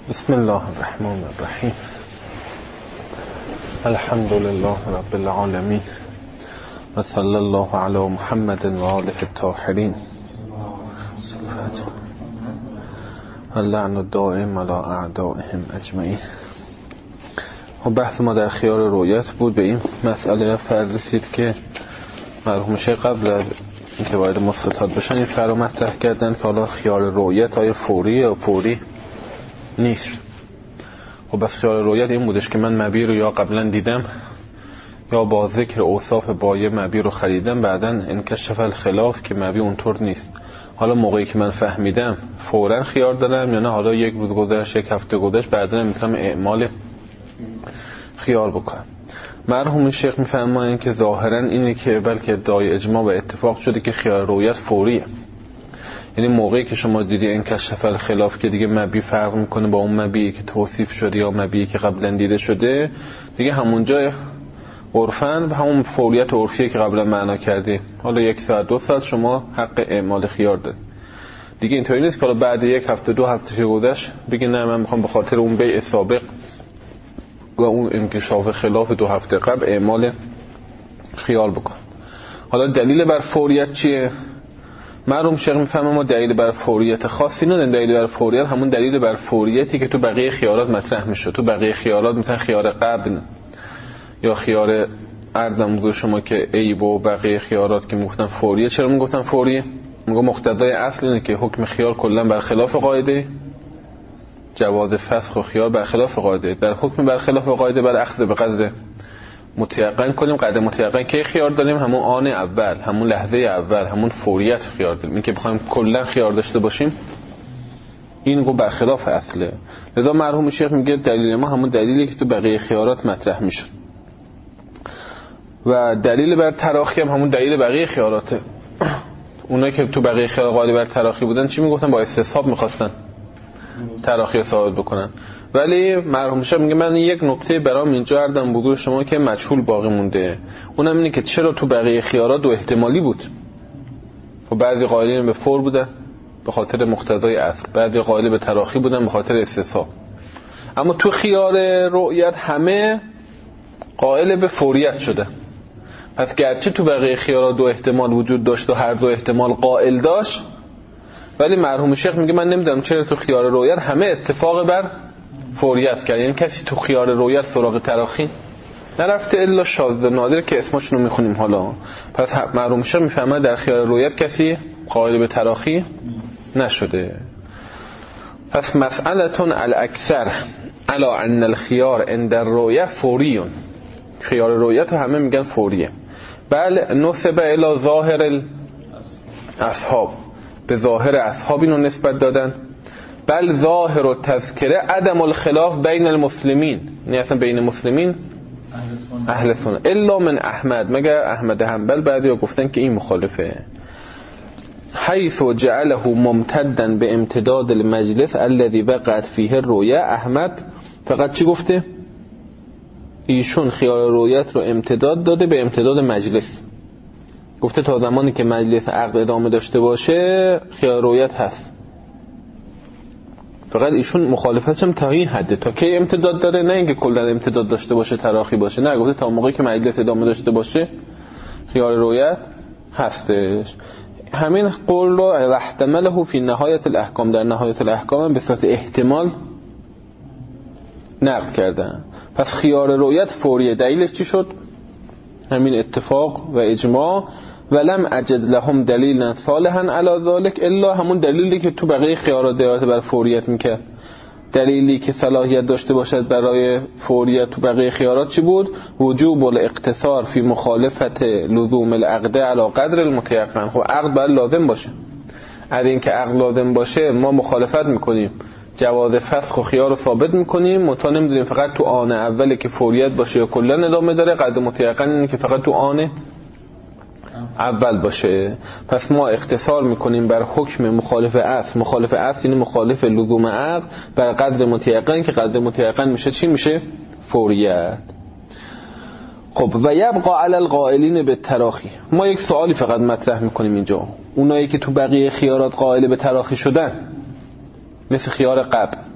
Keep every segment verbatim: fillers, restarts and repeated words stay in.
بسم الله الرحمن الرحیم. الحمد لله رب العالمین و صلی الله علی محمد و آله الطاهرین و لعن الدائم علی اعدائهم اجمعین. و بحث ما در خیار رؤیت بود. به این مسئله فرد رسید که مرحوم شیخ قبل از اینکه وارد مسقطات بشن این فرد رو مطرح کردن که حالا خیار رؤیت آیا فوریه یا فوری نیست. و بس خیال رؤیت این بودش که من مبی رو یا قبلا دیدم یا با ذکر اوصاف بایع مبی رو خریدم، بعداً انکشف الخلاف که مبی اونطور نیست. حالا موقعی که من فهمیدم فوراً خیار دارم یا نه حالا یک روز گذشت یک هفته گذشت بعداً میتونم اعمال خیار بکنم. مرحوم شیخ میفرمایند که ظاهراً اینه که بلکه ادعای اجماع و اتفاق شده که خیار رؤیت فوریه. یعنی موقعی که شما دیدی این کشف الخلاف که دیگه مبی فرق میکنه با اون مبی که توصیف شده یا مبی که قبلا دیده شده، دیگه همونجا عرفاً به همون فوریت عرفیه که قبلا معنا کردی، حالا یک ساعت دو ساعت شما حق اعمال خیار داری. دیگه اینطوری نیست که حالا بعد یک هفته دو هفته که گذشت بگی نه من میخوام به خاطر اون بیع سابق و اون انکشاف خلاف دو هفته قبل اعمال خیار بکن. حالا دلیل بر فوریت چیه؟ مرحوم شیخ میفهمه ما دلیل بر فوریت خاصی نداریم. دلیل بر فوریت همون دلیل بر فوریتی که تو بقیه خیارات مطرح میشه. تو بقیه خیارات مثلا خیار قبل یا خیار اردم بگو شما که عیب و بقیه خیارات که میگفتن فوریه. چرا میگفتن فوریه؟ میگم مقتضای اصل اینه که حکم خیار کلا برخلاف قاعده، جواز فسخ و خیار برخلاف قاعده. در حکم برخلاف قاعده بر اخذ به قدر متیقن کنیم. قدر متیقن که خیار داریم همون آن اول، همون لحظه اول، همون فوریت خیار داریم. این که بخوایم کلا خیار داشته باشیم این گو برخلاف اصله. لذا مرحوم شیخ میگه دلیل ما همون دلیلی که تو بقیه خیارات مطرح میشد و دلیل بر تراخی هم همون دلیل بقیه خیاراته. اونایی که تو بقیه خیارات قائل بر تراخی بودن چی میگفتن؟ با استصحاب میخواستن تراخی ثابت بکنن. ولی مرحوم شیخ میگه من یک نکته برام اینجا عرضم بگو شما که مجهول باقی مونده، اونم اینه که چرا تو بقیه خیارات دو احتمالی بود و بعضی قائلین به فور بودن به خاطر مقتضای اصل، بعضی قائل به تراخی بودن به خاطر استصحاب. اما تو خیار رؤیت همه قائل به فوریت شده. پس گرچه تو بقیه خیارات دو احتمال وجود داشت و هر دو احتمال قائل داشت، ولی مرحوم شیخ میگه من نمیدونم چرا تو خیار رؤیت همه اتفاق بر فوریت کرد. یعنی کسی تو خیار رؤیت سراغ تراخی نرفته الا شاذ نادر که اسمشون رو میخونیم حالا. پس مرحوم شیخ میفهمه در خیار رؤیت کسی قائل به تراخی نشده. پس مسئلتون الاکثر علی ان الخيار عند الرؤیه فوریون. خیار رؤیت همه میگن فوریه. بل نسب الی ظاهر الاصحاب، به ظاهر اصحاب اینو نسبت دادن. بل ظاهر و تذکره عدم الخلاف بین المسلمین، یعنی اصلا بین مسلمین اهل سنت الا من احمد، مگر احمد حنبل بعضیا گفتن که این مخالفه. حیث جعله ممتدا به امتداد المجلس الذي وقعت فيه الرؤيا. احمد فقط چی گفته؟ ایشون خیال رؤیت رو امتداد داده به امتداد مجلس. گفته تا زمانی که مجلس عقد ادامه داشته باشه خیال رؤیت هست. فقط ایشون مخالفتش هم تا این حده، تا کی امتداد داره، نه اینکه کلا امتداد داشته باشه تراخی باشه، نه گفته تا موقعی که مجلس ادامه داشته باشه خیال رؤیت هستش. همین قول رو احتمله فی نهایت الاحکام، در نهایت الاحکام به صورت احتمال نقد کردن. پس خیال رؤیت فوریه. دلیلش چی شد؟ همین اتفاق و اجماع. ولم اجد لهم دلیلا صالحا علی ذلك الا همون دلیلی که تو بقیه خیارات دلالت بر فوریت میکرد. دلیلی که صلاحیت داشته باشد برای فوریت تو بقیه خیارات چی بود؟ وجوب الاقتصار فی مخالفت لزوم العقد علی قدر المتيقن. خب عقد باید لازم باشه. اگر این که عقد لازم باشه ما مخالفت میکنیم، جواز فسخ و خیار رو ثابت میکنیم، متا نمیدونیم فقط تو آن اولی که فوریت باشه یا کلا ادامه داره. قدر متيقن اینه که فقط تو آن اول باشه. پس ما اختصار میکنیم بر حکم مخالف اصل. مخالف اصل یعنی مخالف لزوم عقد بر قدر متيقن که قدر متيقن میشه چی؟ میشه فوریت. خب و یبقى علی القائلین به تراخی. ما یک سوالی فقط مطرح میکنیم اینجا. اونایی که تو بقیه خیارات قائل به تراخی شدن مثل خیار قبل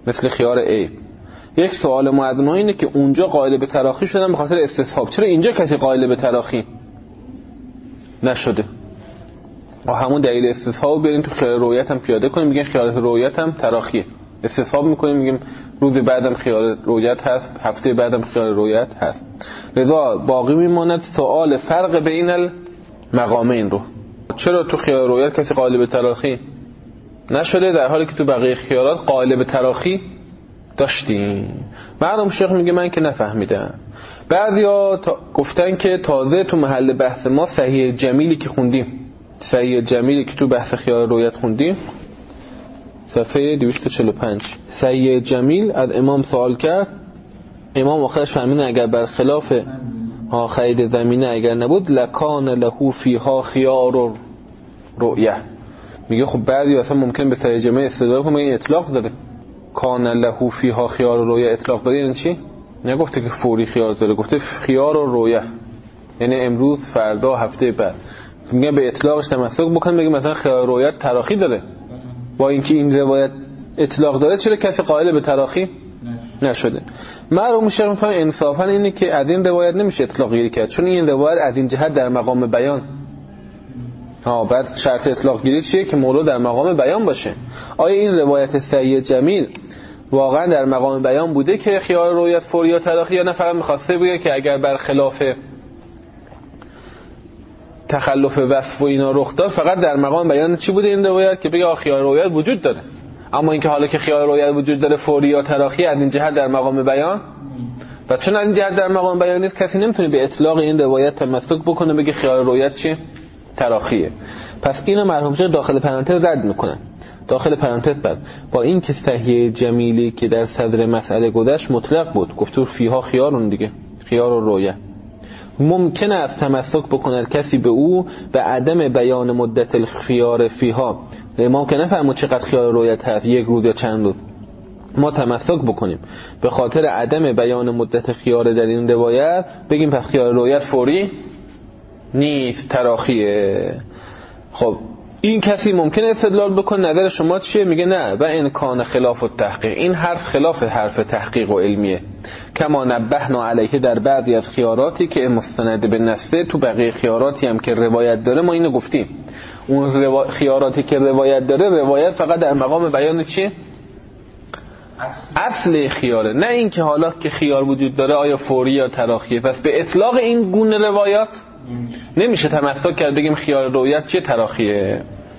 مثل خیار عیب. یک سوال معظم اینه که اونجا قائل به تراخی شدن به خاطر استصحاب، چرا اینجا کسی قائل به تراخی نشده؟ و همون دلیل استصحاب بیاریم تو خیار رویت هم پیاده کنیم، میگن خیار رویت هم تراخیه. استصحاب میکنیم میگیم روز بعدم خیار رویت هست، هفته بعدم خیار رویت هست. لذا باقی میماند سوال فرق بین المقامین رو. چرا تو خیار رویت کسی قائل به تراخی نشده در حالی که تو بقیه خیارات قائل به تراخی داشتیم؟ معلوم شیخ میگه من که نفهمیدم. بعضیا تا... گفتن که تازه تو محل بحث ما صحیح جمیلی که خوندیم، صحیح جمیلی که تو بحث خیار رویت خوندیم صفحه دویست و چهل و پنج، صحیح جمیل از امام سوال کرد، امام آخرش فرمود اگر برخلاف ها خرید زمینه اگر نبود لکان له فیها خیار رؤیه. میگه خب بعضی اصلا ممکن به صحیح جمیل استدلال کنه این اطلاق داره، کان له فیها خیار رؤیه اطلاق داره یعنی چی؟ نگفته که فوری خیار داره، گفته خیار رؤیه یعنی امروز، فردا، هفته بعد. میگه به اطلاقش تمسک بکنه، بگه مثلا خیار رؤیت تراخی داره، با اینکه این روایت اطلاق داره چرا کسی قائل به تراخی نشده؟ معلوم میشه مثلا انصافا اینه که از این روایت نمیشه اطلاق گیری کرد، چون این روایت از این جهت در مقام بیان. ها بعد شرط اطلاق گیری چیه؟ که موضوع در مقام بیان باشه. آیا این روایت صحیح جمیل واقعا در مقام بیان بوده که خیار رویت فوری یا تراخی، یا نه فقط می‌خواسته بگه که اگر بر خلاف تخلف وصف و اینا رخ داد فقط در مقام بیان چی بوده این روایت که بگه خیار رویت وجود داره، اما اینکه حالا که خیار رویت وجود داره فوری یا تراخی از این جهت در مقام بیان، و چون از این جهت در مقام بیان نیست کسی نمیتونه به اطلاق این روایت تمسک بکنه بگه خیار رویت چی؟ تراخیه. پس اینو مرحوم شیخ داخل پرانتز رد میکنن. داخل پرانتز بعد با این که صحیح جمیلی که در صدر مسئله گذشت مطلق بود، گفت فیها خیارون دیگه، خیار و رویه، ممکنه از تمسک بکند کسی به او به عدم بیان مدت الخیار فیها. امام که نفهمود چقدر خیار رویت هست، یک روز یا چند روز، ما تمسک بکنیم به خاطر عدم بیان مدت خیار در این روایت بگیم پس خیار رویت فوری نیست، تراخیه. خب این کسی ممکنه استدلال بکنه نظر شما چیه؟ میگه نه و این کان خلاف التحقیق، این حرف خلاف حرف تحقیق و علمیه. کما نبهنا علیه در بعضی از خیاراتی که مستند به نصه، تو بقیه خیاراتی هم که روایت داره ما اینو گفتیم. اون روا... خیاراتی که روایت داره روایت فقط در مقام بیان چیه؟ اصل خیاره، نه این که حالا که خیار وجود داره آیا فوری یا تراخیه. پس به اطلاق این گونه روایات نمیشه تمسک کرد بگیم خیار رویت چیه؟ تراخیه.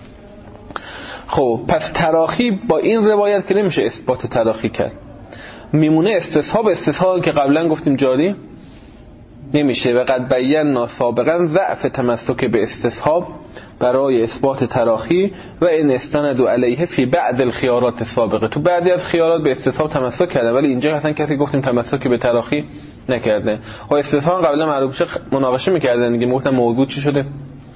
خب پس تراخی با این روایت که نمیشه اثبات تراخی کرد، میمونه استصحاب. استصحاب که قبلا گفتیم جاری نمیشه و قد بینا سابقا ضعف تمسک به استصحاب برای اثبات تراخی و ان استندوا علیه فی بعض الخیارات السابقه. تو بعضی از خیارات به استصحاب تمسک کرده ولی اینجا اصلا کسی گفتیم تمسک به تراخی نکرده. و استصحاب قبلا معلوم شد مناقشه میکردن دیگه، میگفتن موضوع چی شده؟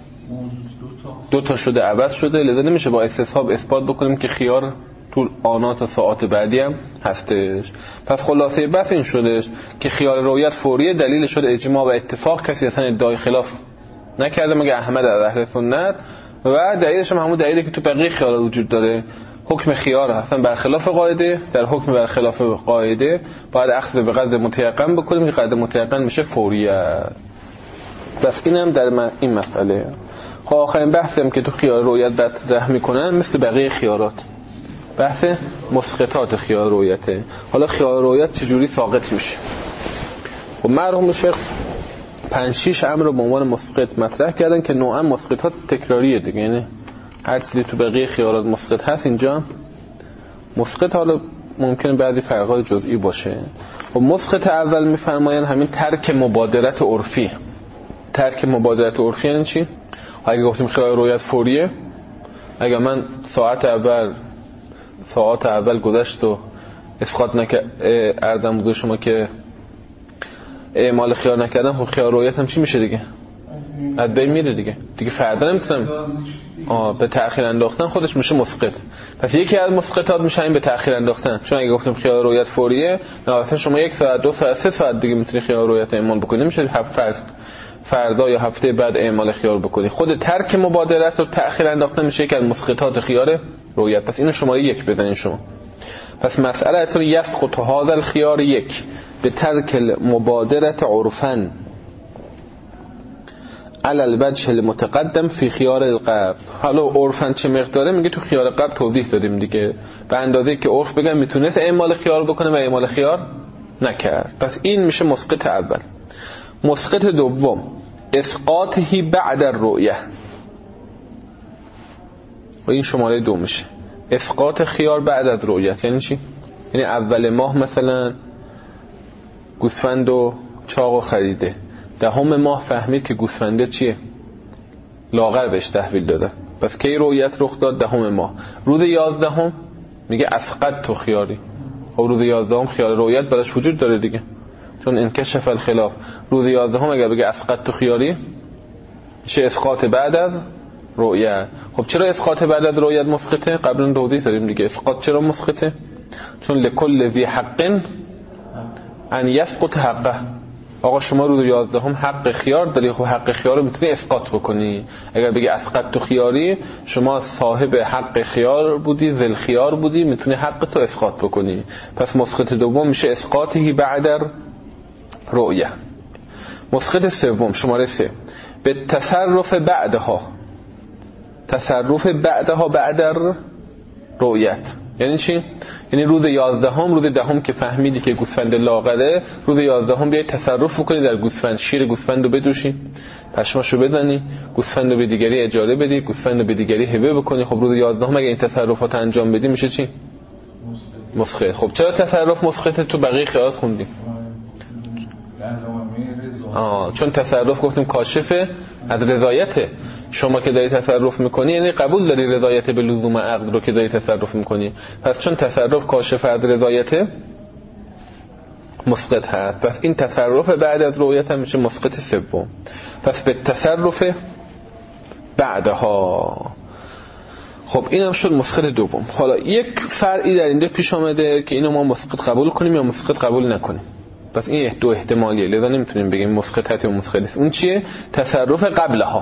دو تا شده، عوض شده، لذا نمیشه با استصحاب اثبات بکنیم که خیار طول آنات و ساعات بعدی هم هستش. پس خلاصه بحث این شدش که خیال رویت فوریه، دلیل شده اجماع و اتفاق، کسی اصلا ادعای خلاف نکرده مگه احمد از اهل سنت، و دلیلش هم همون دلیلی که تو بقیه خیال وجود داره. حکم خیار اصلا برخلاف قاعده، در حکم برخلاف قاعده باید اخذ به قدر متیقن بکنیم که قدر متیقن میشه فوریت. بس اینم در این مسئله. خب آخرین بحثم که تو خیال رویت مطرح میکنن مثل بقیه خیارات بحث مسقطات خیال رویته. حالا خیال رویت چجوری ساقط میشه؟ خب مرحوم شیخ پنج شش امر رو به عنوان مسقط مطرح کردن که نوعا مسقطات تکراریه دیگه، یعنی هر چیزی تو بقیه خیالات مسقط هست اینجا مسقط. حالا ممکنه بعضی فرقای جزئی باشه. خب مسقط اول میفرمایند همین ترک مبادرت عرفی. ترک مبادرت عرفی یعنی چی؟ اگه گفتیم خیال رویت فوریه، اگه من ساعت اول ساعت اول گذشت و اسقاط نکرد اردم بوده شما که اعمال خیال نکردم، خب خیال رویت هم چی میشه دیگه؟ از بین میره دیگه دیگه فردا نمیتونم آه به تأخیر انداختن خودش میشه مسقط. پس یکی از مسقطات میشه این به تأخیر انداختن، چون اگه گفتیم خیال رویت فوریه نه شما یک ساعت دو ساعت سه ساعت دیگه میتونی خیال رویت اعمال بکنی، میشه هفت فردا یا هفته بعد اعمال خیال بکنی. خود ترک مبادرت و تأخیر انداختن میشه یک از مسقطات خیال رویت. پس اینو شماره یک بزنین شما. پس مسئله یسقط هذا الخيار یک به ترک المبادرة عرفا على الوجه المتقدم فی خیار القبل. حالا عرفا چه مقداره میگه تو خیار قبل توضیح دادیم دیگه، به اندازه که عرف بگم میتونست اعمال خیار بکنه و اعمال خیار نکرد. پس این میشه مسقط اول. مسقط دوم اسقاطه بعد الرؤیه، و این شماره دو میشه اسقاط خیار بعد از رؤیت. یعنی چی؟ یعنی اول ماه مثلا گوسفند و چاقو خریده، دهم ماه فهمید که گوسفنده چیه؟ لاغر بهش تحویل داده. پس کی رؤیت رخ داد؟ دهم ماه. روز یازدهم میگه اسقط تو خیاری. خب روز یازدهم خیار رؤیت براش وجود داره دیگه، چون انکشف الخلاف. روز یازدهم اگر بگه اسقط تو خیاری میشه اسقاط بعد از رؤیت. خب چرا اسقاط بعد از رؤیت مسقطه؟ قبلا توضیح دادیم دیگه. اسقاط چرا مسقطه؟ چون لکل ذی حق ان یسقط حقه. آقا شما روز یازدهم حق خیار داری، خب حق خیار رو میتونی اسقاط بکنی. اگر بگی اسقط تو خیاری، شما صاحب حق خیار بودی، ذل خیار بودی، میتونی حق تو اسقاط بکنی. پس مسقط دوم میشه اسقاطی بعد رؤیه. مسقط سوم شماره سه به تصرف بعدها، تصرف بعدها بعد رؤیت. یعنی چی؟ یعنی روز یازدهم، روز دهم که فهمیدی که گوسفند لاغره، روز یازدهم بیای تصرف بکنی در گوسفند، شیر گوسفند رو بدوشی، پشماشو بزنی، گوسفند رو به دیگری اجاره بدی، گوسفند رو به دیگری هبه بکنی. خب روز یازدهم اگه این تصرفات انجام بدی میشه چی؟ مسخط. خب چرا تصرف مسخطه؟ تو بقیه خیارات خوندیم. آه چون تصرف گفتیم کاشفه از رضایته. شما که داری تصرف میکنی یعنی قبول داری رضایت به لزوم عقد رو که داری تصرف میکنی. پس چون تصرف کاشف از رضایته مسقط هست. پس این تصرف بعد از رؤیت هم میشه مسقط سوم. پس به تصرف بعدها. خب این هم شد مسقط دوم. حالا یک فرعی در اینجا پیش آمده که اینو ما مسقط قبول کنیم یا مسقط قبول نکنیم. پس این دو احتمالیه، لذا نمیتونیم بگیم مسقط هست یا مسقط نیست. اون چیه؟ تصرف قبلها.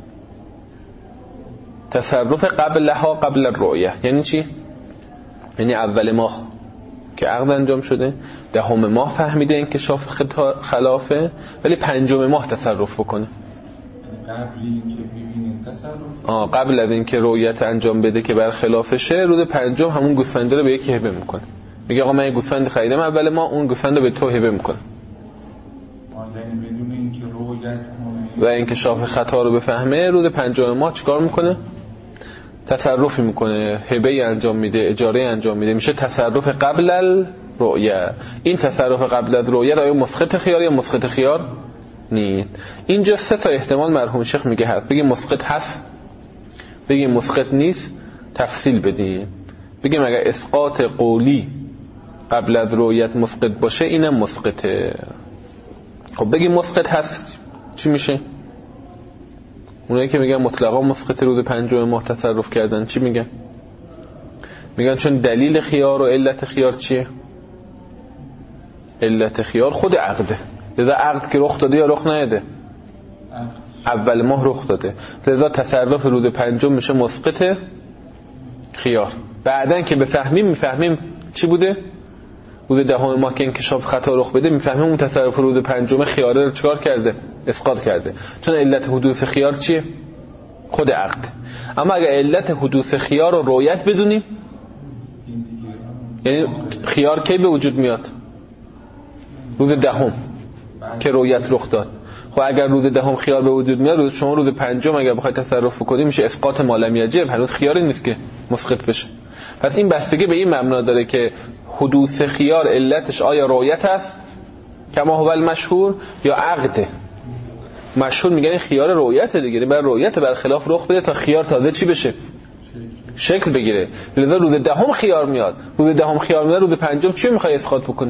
تصرف قبلها قبل الرؤیه. یعنی چی؟ یعنی اول ماه که عقد انجام شده، دهم ماه فهمیده انکشاف خلافه، ولی پنجم ماه تصرف بکنه. قبل اینکه ببینید تصرف آه قبل از اینکه رؤیت انجام بده که بر خلافشه، روز پنجم همون گوسفند رو به یکی هبه میکنه. میگه آقا من یه گوسفند خریدم اول ماه، اون گوسفند رو به تو هبه میکنه. یعنی بدون اینکه رؤیت کنه و انکشاف خطا رو بفهمه، روز پنجم ماه چیکار میکنه؟ تصرفی میکنه، هبه انجام میده، اجاره انجام میده. میشه تصرف قبل الرؤیه. این تصرف قبل از رؤیه آیا مسقط خیار یا مسقط خیار نیست؟ اینجا سه تا احتمال مرحوم شیخ میگه هست. بگیم مسقط هست، بگیم مسقط نیست، تفصیل بدیم. بگیم اگر اسقاط قولی قبل از رؤیت مسقط باشه اینم مسقطه. خب بگیم مسقط هست چی میشه؟ اونایی که میگن مطلقا مسقط روز پنجم ماه تصرف کردن چی میگن؟ میگن چون دلیل خیار و علت خیار چیه؟ علت خیار خود عقده. لذا عقد که رخ داده یا رخ نداده؟ اول ماه رخ داده. لذا تصرف روز پنجم میشه مسقط خیار. بعدن که بفهمیم میفهمیم چی بوده؟ روز دهم ماه که انکشاف خطا رخ بده میفهمیم اون تصرف روز پنجم خیاره رو چکار کرده؟ اسقاط کرده. چون علت حدوث خیار چیه؟ خود عقد. اما اگر علت حدوث خیار رو رؤیت بدونیم، یعنی خیار کی به وجود میاد؟ روز دهم که رؤیت رخ داد. خب اگر روز دهم خیار به وجود میاد، روز شما روز پنجم اگر بخواید تصرف بکنید میشه اسقاط ما لم یجب، هنوز خیاری نیست که مسقط بشه. پس این بستگی به این مبنا داره که حدوث خیار علتش آیا رؤیت است کما هو المشهور یا عقده. مشهور میگن خیار رؤیت دیگه، بر رؤیت بر خلاف رخ بده تا خیار تازه چی بشه؟ شکل بگیره. لذا روز دهم خیار میاد، روز دهم خیار میاد، روز پنجم چی میخوای اسقاط بکنی؟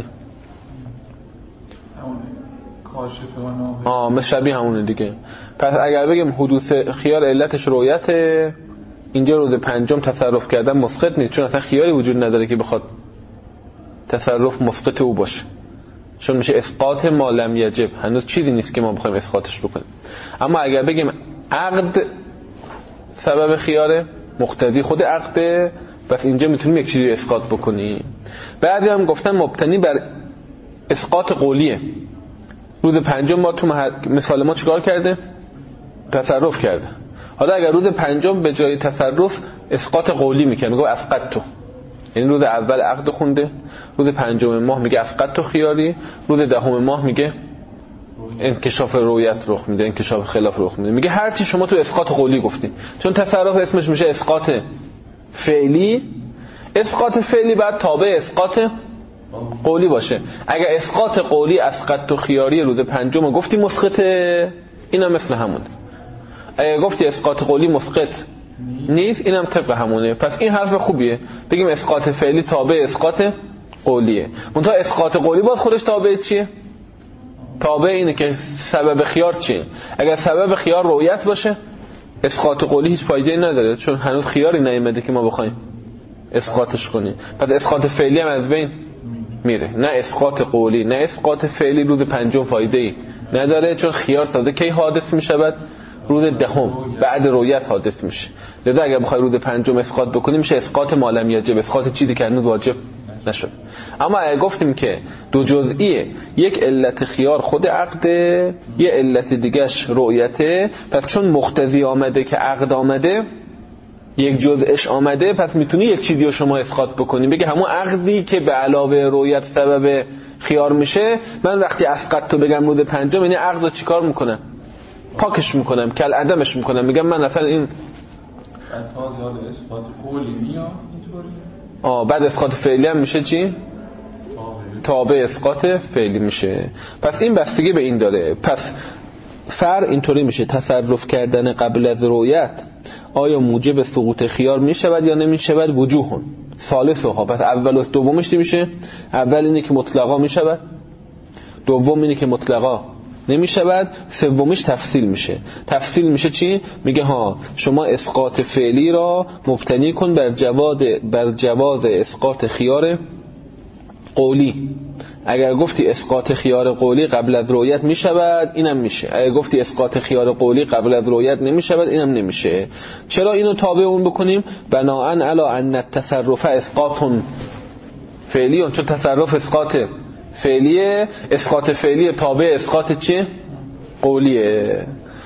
آه مثل شبیه همونه دیگه. پس اگر بگیم حدوث خیار علتش رؤیت، اینجا روز پنجم تصرف کردن مسقط نیست، چون اصلا خیاری وجود نداره که بخواد تصرف مسقط او باشه، چون میشه اسقاط ما لم یجب، هنوز چیزی نیست که ما بخوایم اسقاطش بکنیم. اما اگر بگیم عقد سبب خیاره، مقتضی خود عقده، پس اینجا میتونیم یک چیزی اسقاط بکنیم. بعضی هم گفتن مبتنی بر اسقاط قولیه. روز پنجم ما تو مثال ما چیکار کرده؟ تصرف کرده. حالا اگر روز پنجم به جای تصرف اسقاط قولی میکنه، میگه اسقط تو، یعنی روز اول عقد خونده، روز پنجم ماه میگه اسقط تو خیاری، روز دهم ماه میگه انکشاف رویت رخ میده، انکشاف خلاف رخ میده. میگه هر چی شما تو اسقاط قولی گفتین، چون تصرف اسمش میشه اسقاط فعلی، اسقاط فعلی بعد تابع اسقاط قولی باشه. اگر اسقاط قولی اسقط تو خیاری روز پنجم گفتی مسقطه، اینا مثل همونه. اگر گفتی اسقاط قولی مسقط نیست، اینم طبق همونه. پس این حرف خوبیه، بگیم اسقاط فعلی تابع اسقاط قولیه. منتها اسقاط قولی باز خودش تابع چیه؟ تابع اینه که سبب خیار چیه. اگر سبب خیار رؤیت باشه، اسقاط قولی هیچ فایده نداره، چون هنوز خیاری نیامده که ما بخوایم اسقاطش کنیم. پس اسقاط فعلی هم از بین میره. نه اسقاط قولی نه اسقاط فعلی روز پنجم فایده ای نداره، چون خیار تازه کی حادث میشود؟ روز دهم بعد رؤیت حادث میشه. لذا اگر بخوای روز پنجم اسقاط بکنیم میشه اسقاط مالم یجب، اسقاط چیزی که هنوز واجب نشد. اما اگر گفتیم که دو جزئیه، یک علت خیار خود عقده، یه علت دیگهش رؤیته، پس چون مقتضی آمده که عقد آمده، یک جزءش آمده، پس میتونی یک چیزی رو شما اسقاط بکنی، بگه همون عقدی که به علاوه رؤیت سبب خیار میشه، من وقتی اسقط تو بگم روز پنجم، یعنی عقد رو چیکار میکنم؟ پاکش میکنم، کل عدمش میکنم، میگم من اصلا این تازه حال اسقاط قولی میاد اینطوری. آه بعد اسقاط فعلی هم میشه چی؟ تابع اسقاط فعلی میشه. پس این بستگی به این داره. پس فر اینطوری میشه، تصرف کردن قبل از رؤیت آیا موجب سقوط خیار میشود یا نمیشود؟ وجوهن ثالثها. پس اول و دومش چی میشه؟ اول اینه که مطلقا میشود، دوم اینه که مطلقا نمیشود، سومیش تفصیل میشه. تفصیل میشه چی؟ میگه ها شما اسقاط فعلی را مبتنی کن بر جواز بر جواز اسقاط خیار قولی. اگر گفتی اسقاط خیار قولی قبل از رؤیت میشود، اینم میشه. اگر گفتی اسقاط خیار قولی قبل از رؤیت نمیشود، اینم نمیشه. چرا اینو تابع اون بکنیم؟ بناءً علی ان التصرف اسقاط فعلی، چون تصرف اسقاط فعلیه، اسقاط فعلی تابع اسقاط چیه؟ قولیه.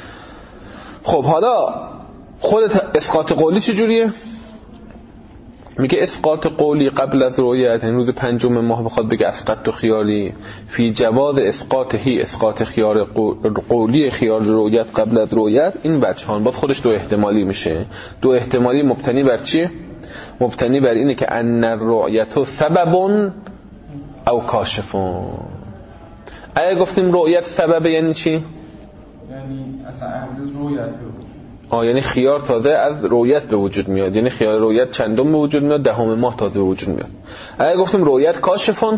خب حالا خود اسقاط قولی چجوریه؟ میگه اسقاط قولی قبل از رؤیت، یعنی روز پنجم ماه بخواد بگه اسقط تو خیاری، فی جواز اسقاط هی اسقاط خیار قولی خیار رؤیت قبل از رؤیت، این بچهان باز خودش دو احتمالی میشه. دو احتمالی مبتنی بر چیه؟ مبتنی بر اینه که ان الرؤیت سبب او کاشفون. اگه گفتیم رؤیت سبب یعنی چی؟ یعنی اصلا از رؤیت آه یعنی خیار تازه از رؤیت به وجود میاد، یعنی خیار رؤیت چندم به وجود میاد؟ دهم ماه تازه به وجود میاد. اگه گفتیم رؤیت کاشفون،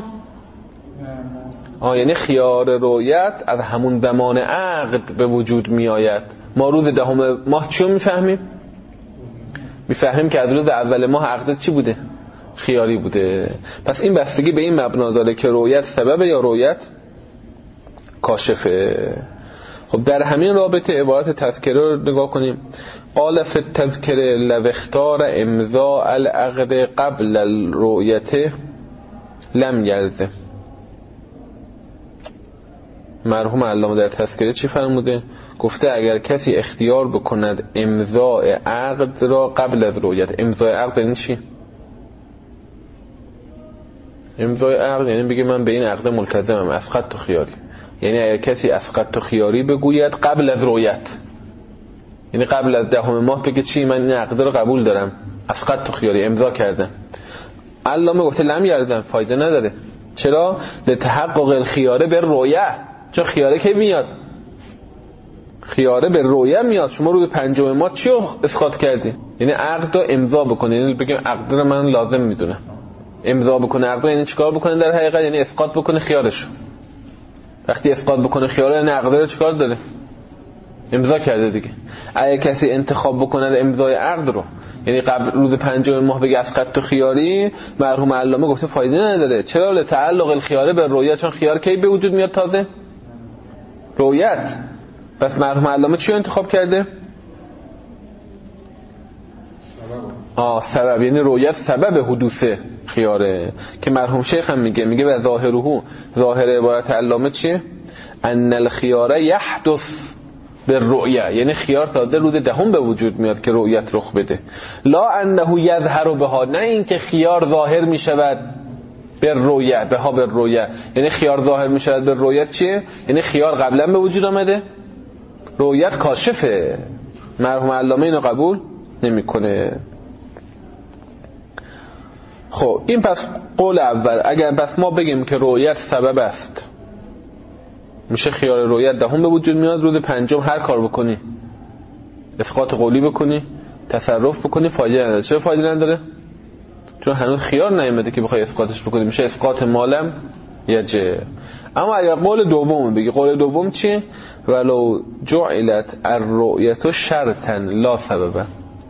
آه یعنی خیار رؤیت از همون زمان عقد به وجود میآید. ما روز دهم ماه چی میفهمیم؟ میفهمیم که از روز اول ماه عقد چی بوده؟ خیاری بوده. پس این بستگی به این مبنا داره که رؤیت سبب یا رؤیت کاشفه. خب در همین رابطه عبارت تذکره رو نگاه کنیم. قال فی التذکره لو اختار امضاء العقد قبل الرؤیت لم یلزم. مرحوم علامه در تذکره چی فرموده؟ گفته اگر کسی اختیار بکند امضاء عقد را قبل از رؤیت. امضاء عقد یعنی چی؟ امضاء عقد یعنی بگه من به این عقد ملتزمم، اسقط تو خیاری. یعنی اگر کسی اسقط تو خیاری بگوید قبل از رؤیت، یعنی قبل از دهم ماه بگه چی؟ من این عقد رو قبول دارم، اسقط تو خیاری، امضا کردم. علامه گفته لم یلزم، فایده نداره. چرا؟ لتحقق الخیاره به رؤیت، چون خیاره کی میاد؟ خیاره به رؤیت میاد. شما روز پنجم ماه چی رو اسقاط کردی؟ یعنی عقد رو امضا بکنی، یعنی بگم عقد رو من لازم میدونم. امضا بکنه عقد یعنی چیکار بکنه در حقیقت؟ یعنی اسقاط بکنه خیارشو. وقتی اسقاط بکنه خیاره، یعنی عقد رو چیکار داره؟ امضا کرده دیگه. اگه کسی انتخاب بکنه امضای عقد رو، یعنی قبل روز پنجم ماه بگه اسقط تو خیاری، مرحوم علامه گفته فایده نداره. چرا؟ لتعلق الخیاره به رؤیت، چون خیار کی به وجود میاد؟ تازه رؤیت. پس مرحوم علامه چی انتخاب کرده؟ آه سبب، یعنی رؤیت سبب حدوث خیاره که مرحوم شیخ هم میگه میگه و ظاهره، ظاهر عبارت علامه چیه؟ ان الخیاره یحدث بالرؤیه، یعنی خیار تا در روز دهم به وجود میاد که رؤیت رخ بده. لا انه یظهر بها، نه اینکه خیار ظاهر میشود به رؤیه، بها به رؤیه، یعنی خیار ظاهر میشود به رؤیت چیه؟ یعنی خیار قبلا به وجود آمده، رؤیت کاشفه. مرحوم علامه اینو قبول نمیکنه. خب این پس قول اول. اگر پس ما بگیم که رؤیت سبب است، میشه خیار رؤیت دهم به وجود میاد، روز پنجم هر کار بکنی، اسقاط قولی بکنی، تصرف بکنی، فایده نداره. چرا فایده نداره؟ چون هنوز خیار نیامده که بخوای اسقاطش بکنی، میشه اسقاط مالم یجه. اما اگر قول دوم بگی، قول دوم چیه؟ ولو جعلت الرؤیت شرطا لا سببا،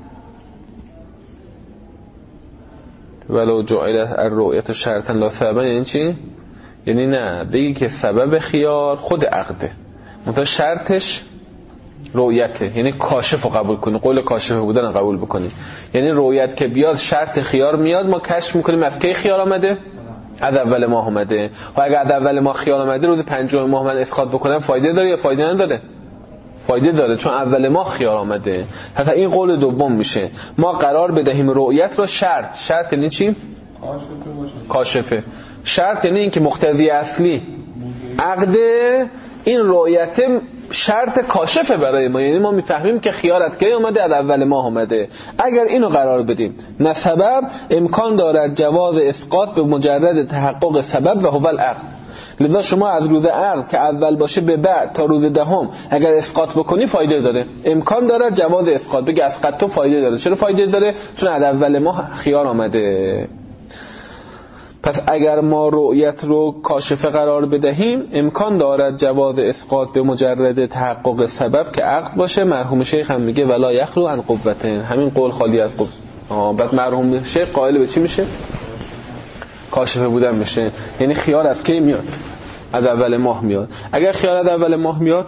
ولو جعلت الرؤیت شرطا لا سببا یعنی چی؟ یعنی نه بگی که سبب خیار خود عقده، منتها شرطش رؤیته، یعنی کاشف رو قبول کنی، قول کاشف بودن رو قبول بکنی. یعنی رؤیت که بیاد شرط خیار میاد، ما کشف میکنیم از کی خیار آمده؟ از اول ماه آمده. و اگر از اول ماه خیار آمده، روز پنجم ماه من اسقاط بکنم فایده داره یا فایده نداره؟ فایده داره، چون اول ماه خیار آمده. حتی این قول دوم میشه. ما قرار بدهیم رؤیت رو شرط. شرط یعنی چی؟ کاشفه. شرط یعنی این که مقتضی اصلی عقده، این رؤیت شرط کاشفه برای ما، یعنی ما میفهمیم که خیارت کی اومده؟ از اول ماه اومده. اگر اینو قرار بدیم نه سبب، امکان دارد جواز اسقاط به مجرد تحقق سبب و هو العقد. لذا شما از روز عقد که اول باشه به بعد تا روز دهم اگر اسقاط بکنی فایده داره، امکان دارد جواز اسقاط. بگی اسقاط تو فایده داره. چرا فایده داره؟ چون از اول ماه خیار آمده. پس اگر ما رؤیت رو کاشفه قرار بدهیم، امکان دارد جواز اسقاط به مجرد تحقق سبب که عقد باشه. مرحوم شیخ هم میگه ولا یخلو عن قوتین، همین قول خالی از قوت. آه بعد مرحوم شیخ قائل به چی میشه؟ کاشفه بودن میشه. یعنی خیار از کی میاد؟ از اول ماه میاد. اگر خیار از اول ماه میاد،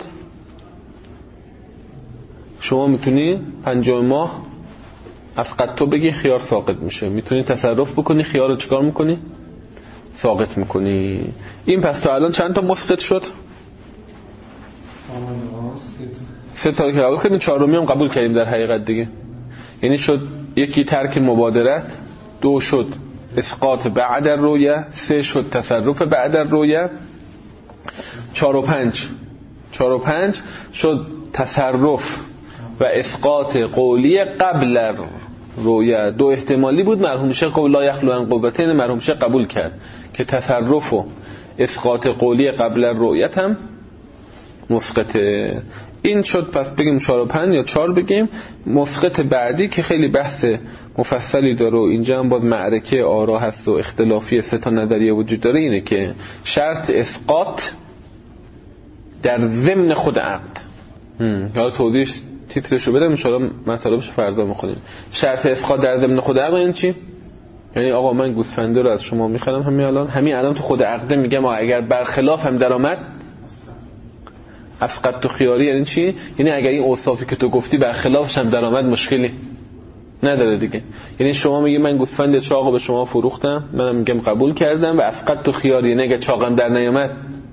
شما میتونی پنجم ماه از قطو بگی خیار ساقط میشه، میتونی تصرف بکنی، خیار رو چکار میکنی؟ ساقط میکنی. این پس تا الان چند تا مسقط شد؟ سه تا که قبول کردیم، چهارمی هم قبول کردیم در حقیقت دیگه. یعنی شد یکی ترک مبادرت، دو شد اسقاط بعد الرؤیه، سه شد تصرف بعد الرؤیه، چهار و پنج چهار و پنج شد تصرف و اسقاط قولی قبل الرؤیه. دو احتمالی بود. مرحوم شیخ قول لا یخلو عن قوتین، مرحوم شیخ قبول کرد که تصرف و اسقاط قولی قبل الرؤیت هم مسقطه. این شد. پس بگیم چهار و پنج یا چهار بگیم. مسقط بعدی که خیلی بحث مفصلی داره و اینجا هم باز معرکه آرا هست و اختلافی سه تا نظریه وجود داره، اینه که شرط اسقاط در ضمن خود عقد. حالا توضیح تیترشو بدم ان شاء الله مطالبش فردا میخونیم. شرط اسقاط در ضمن خود عقد این چی؟ یعنی آقا من گوسفنده رو از شما میخرم همین الان، همین الان تو خود عقد میگم اگر برخلاف هم درآمد اسقط تو خیاری. یعنی چی؟ یعنی اگر این اوصافی که تو گفتی برخلافش هم درآمد مشکلی نداره دیگه. یعنی شما میگی من گوسفند چاقو به شما فروختم، منم میگم قبول کردم و اسقط تو خیاری، یعنی اگه چاقم در نیامد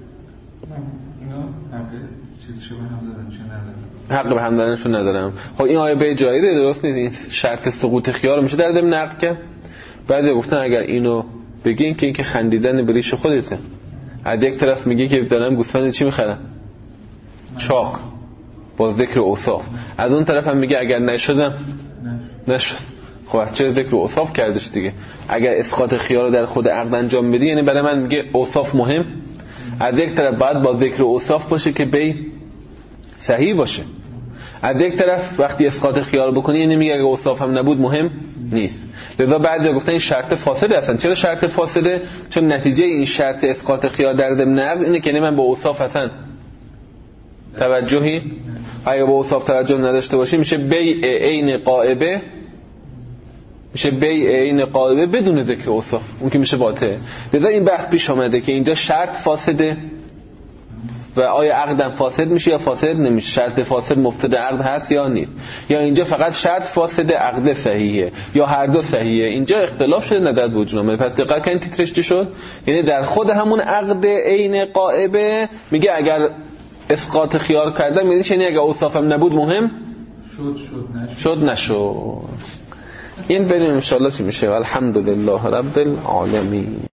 حق به هم دادنشون ندارم. خب این آیه به جایره درست نیست. شرط سقوط خیار میشه در ضمن عقد کرد. بعد گفتن اگر اینو بگین که این که خندیدن به ریش خودته. از یک طرف میگه که دارم گوسفند چی میخرم؟ چاق، با ذکر اوصاف. از اون طرف هم میگه اگر نشدم نشد. خب از چه ذکر اوصاف کردش دیگه؟ اگر اسقاط خیار رو در خود عقد انجام بدی، یعنی برای من میگه اوصاف مهم. از یک طرف بعد با ذکر اوصاف باشه که بی صحیح باشه. از یک طرف وقتی اسقاط خیار بکنی، یعنی میگه اگه اوصاف هم نبود مهم نیست. لذا بعضی گفتن این شرط فاسده هستن. چرا شرط فاسده؟ چون نتیجه این شرط اسقاط خیار در ضمن عقد اینه که من با اوصاف هستن توجهی، اگه با اوصاف توجه نداشته باشی میشه بیع عین قائبه، میشه بیع عین قائبه بدون ذکر اوصاف، اون که میشه باطل. لذا این بحث پیش آمده که اینجا شرط فاسده و آیا عقدم فاسد میشه یا فاسد نمیشه، شرط فاسد مفسد عقد هست یا نیست، یا اینجا فقط شرط فاسد عقد صحیحه یا هر دو صحیحه. اینجا اختلاف شده ندارد وجودنامه. پس دقت کنید تیترش چی شد، یعنی در خود همون عقد عین غائبه میگه اگر اسقاط خیار کردم یعنی یعنی اگر اوصافم نبود مهم شد شد نشد شد نشد. این بریم ان شاء الله چی میشه. الحمدلله رب العالمین.